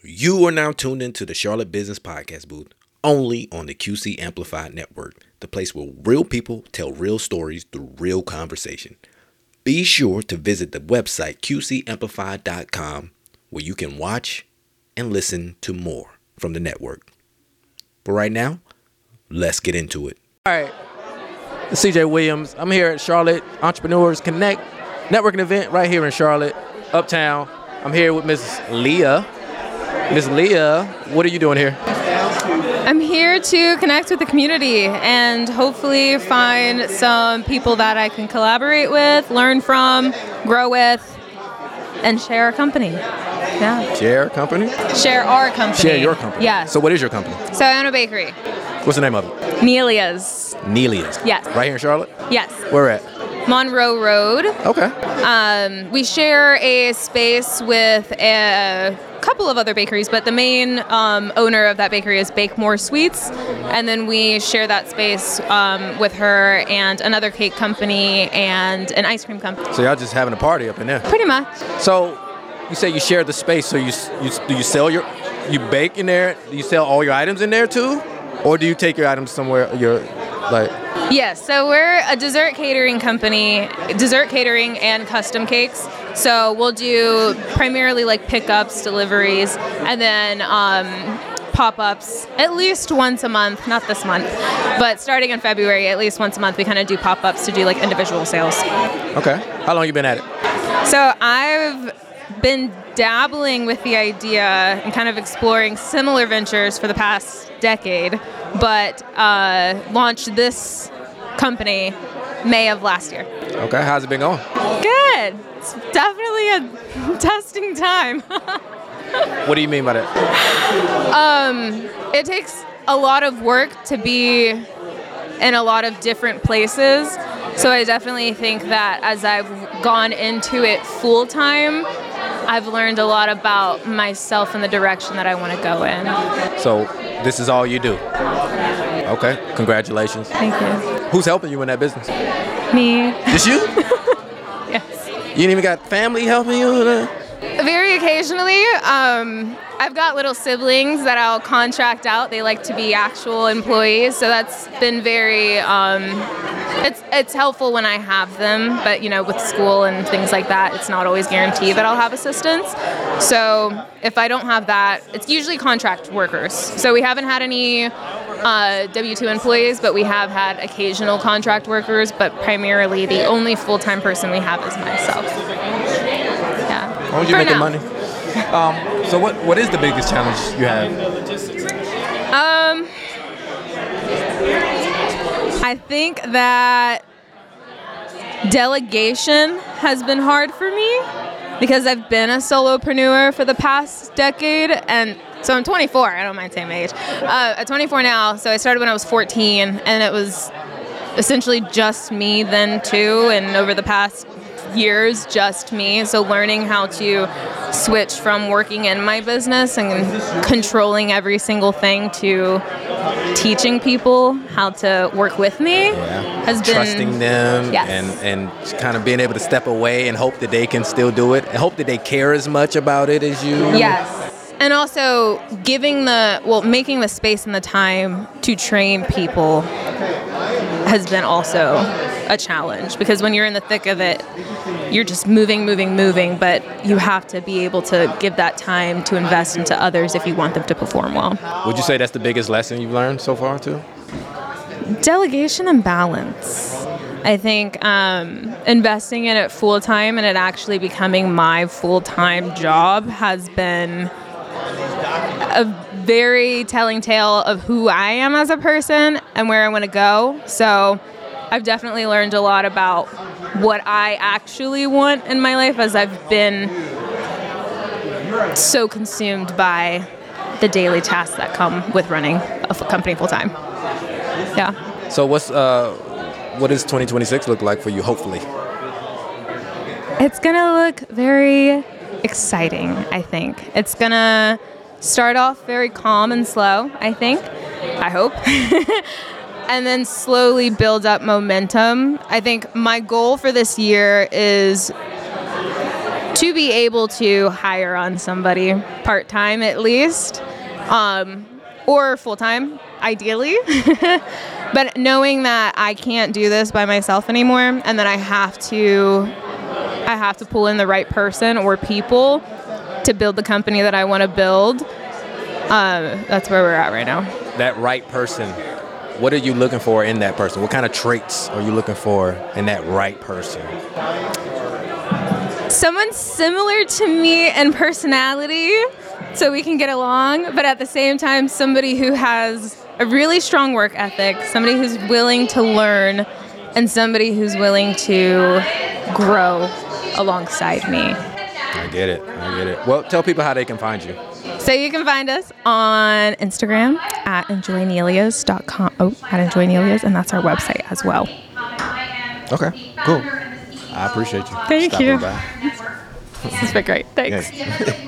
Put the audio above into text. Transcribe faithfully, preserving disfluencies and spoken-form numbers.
You are now tuned into the Charlotte Business Podcast booth, only on the Q C Amplified Network, the place where real people tell real stories through real conversation. Be sure to visit the website q c amplified dot com, where you can watch and listen to more from the network. But right now, let's get into it. All right, it's C J Williams. I'm here at Charlotte Entrepreneurs Connect networking event right here in Charlotte, Uptown. I'm here with Miss Leah. Miss Leah, what are you doing here? I'm here to connect with the community and hopefully find some people that I can collaborate with, learn from, grow with, and share a company. Yeah. Share a company? Share our company. Share your company. Yes. So what is your company? So I own a bakery. What's the name of it? Nelia's. Nelia's. Yes. Right here in Charlotte? Yes. Where at? Monroe Road. Okay. Um, we share a space with a couple of other bakeries, but the main um, owner of that bakery is Bake More Sweets, and then we share that space um, with her and another cake company and an ice cream company. So y'all just having a party up in there? Pretty much. So you say you share the space, so you, you do you sell your, you bake in there, do you sell all your items in there too? Or do you take your items somewhere, your, like... Yes, so we're a dessert catering company, dessert catering and custom cakes. So we'll do primarily like pickups, deliveries, and then um, pop-ups at least once a month, not this month, but starting in February, at least once a month, we kind of do pop-ups to do like individual sales. Okay. How long you been at it? So I've been dabbling with the idea and kind of exploring similar ventures for the past decade, but uh, launched this company May of last year. Okay, how's it been going? Good. It's definitely a testing time. What do you mean by that? Um, it takes a lot of work to be in a lot of different places. So I definitely think that as I've gone into it full time, I've learned a lot about myself and the direction that I want to go in. So this is all you do? Okay, congratulations. Thank you. Who's helping you in that business? Me. Just you? Yes. You ain't even got family helping you? Very occasionally. Um, I've got little siblings that I'll contract out. They like to be actual employees, so that's been very, um, it's it's helpful when I have them, but you know, with school and things like that, it's not always guaranteed that I'll have assistance. So if I don't have that, it's usually contract workers. So we haven't had any uh, W two employees, but we have had occasional contract workers, but primarily the only full-time person we have is myself. Yeah. How would you For make the now. money? Um, so what what is the biggest challenge you have? Um, I think that delegation has been hard for me because I've been a solopreneur for the past decade, and so I'm twenty-four. I don't mind saying my age. Uh, I'm twenty-four now, so I started when I was fourteen, and it was essentially just me then too, and over the past years, just me. So learning how to switch from working in my business and controlling every single thing to teaching people how to work with me Yeah. has been Trusting them Yes. and, and kind of being able to step away and hope that they can still do it and hope that they care as much about it as you. Yes. And also giving the, well, making the space and the time to train people has been also a challenge, because when you're in the thick of it, you're just moving, moving, moving, but you have to be able to give that time to invest into others if you want them to perform well. Would you say that's the biggest lesson you've learned so far too? Delegation and balance. I think um, investing in it full time and it actually becoming my full time job has been a very telling tale of who I am as a person and where I want to go. So I've definitely learned a lot about what I actually want in my life, as I've been so consumed by the daily tasks that come with running a f- company full time. Yeah. So what's uh, what does twenty twenty-six look like for you, hopefully? It's going to look very exciting, I think. It's going to start off very calm and slow, I think. I hope. And then slowly build up momentum. I think my goal for this year is to be able to hire on somebody part-time at least, um, or full-time, ideally. But knowing that I can't do this by myself anymore, and that I have to, I have to pull in the right person or people to build the company that I want to build. Um, that's where we're at right now. That right person. What are you looking for in that person? What kind of traits are you looking for in that right person? Someone similar to me in personality, so we can get along, but at the same time, somebody who has a really strong work ethic, somebody who's willing to learn, and somebody who's willing to grow alongside me. I get it. I get it. Well, tell people how they can find you. So you can find us on Instagram at enjoy nelias dot com. Oh, at enjoy nelias, and that's our website as well. Okay, cool. I appreciate you. Thank stopping you. by. This has been great. Thanks. Yeah.